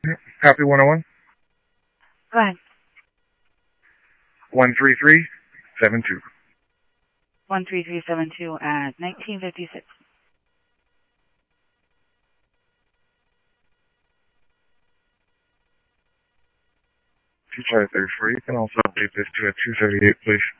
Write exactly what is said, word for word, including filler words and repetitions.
Copy one oh one. Go ahead. one three three seven two. one three three seven two at nineteen fifty-six. two five three four. You can also update this to a two seventy-eight, please.